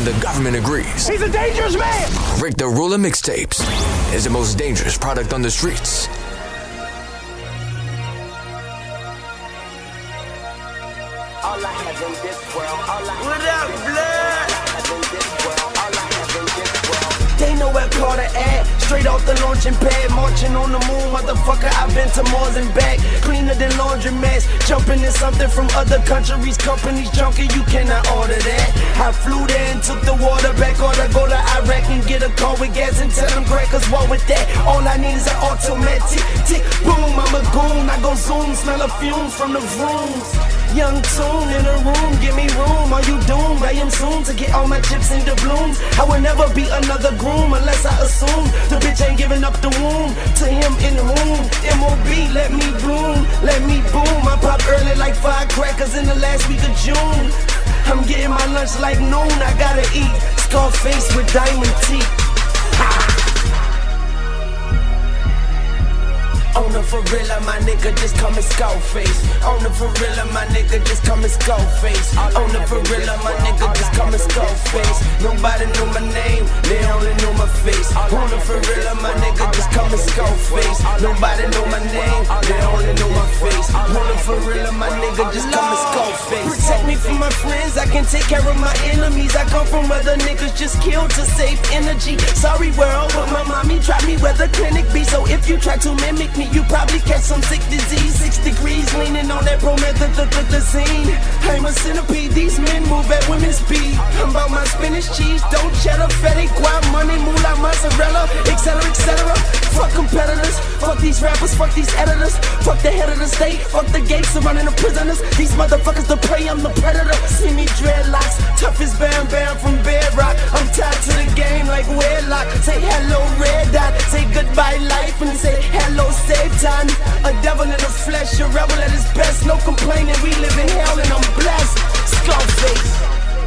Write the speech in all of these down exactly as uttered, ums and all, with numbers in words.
the government agrees. He's a dangerous man! Rick the Ruler Mixtapes is the most dangerous product on the streets. All I have in this world, all I What up, blood? have in this world, all I have in this world. They know where Carter at. Straight off the launching pad, marching on the moon, motherfucker. I've been to Mars and back, cleaner than laundromats. Jumping in something from other countries, companies junkie. You cannot order that. I flew there and took the water back. Order go to Iraq and get a car with gas and tell them crackers what with that. All I need is an automatic tick, boom. I'm a goon. I go zoom, smell the fumes from the rooms. Young tune in a room, give me room. Are you doomed? I am soon to get all my chips into blooms. I will never be another groom unless I assume the bitch ain't giving up the womb to him in whom M O B let me bloom, let me boom. I pop early like firecrackers in the last week of June. I'm getting my lunch like noon. I gotta eat Scarface with diamond teeth. On the Ferrilla, my nigga, just call me Scarface. On the Ferrilla, my nigga, just call me Scarface. On the Ferrilla, my nigga, just call me Scarface. Nobody knew my name, they only knew my face. On the Ferrilla, my nigga, just call me Scarface. Nobody knew my name, they only knew my face. On the Ferrilla, my nigga, just call me Scarface. Protect me from my friends, I can take care of my enemies. I come from where the niggas just killed to save energy. Sorry world, but my mommy dropped me where the clinic be. So if you try to mimic me, you probably catch some sick disease. Six degrees leaning on that promethazine. I'm a centipede, these men move at women's speed. I'm about my spinach cheese, don't cheddar, fetty, guap, money, moolah, mozzarella, etc, etc. Fuck competitors, fuck these rappers, fuck these editors, fuck the head of the state, fuck the gates surrounding the prisoners. These motherfuckers the prey, I'm the predator. See me dreadlocks, tough as Bam Bam from Bedrock. I'm tied to the game like wedlock. Say hello red dot, say goodbye life, and say hello save time. A devil in the flesh, a rebel at his best. No complaining, we live in hell and I'm blessed. Scarface.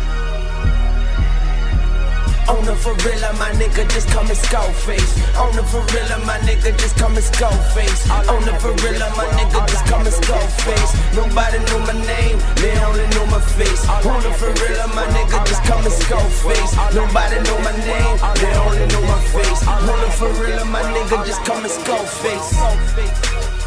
On the Ferrilla, my nigga, just call me Scarface. On the Ferrilla, my nigga, just call me Scarface. On the Ferrilla, my nigga, just call me Scarface. Nobody knew my name, they only knew my face. On the Ferrilla, my nigga, just call me Scarface. Nobody knew my name, they only knew my face. On the Ferrilla, my nigga, just call me Scarface.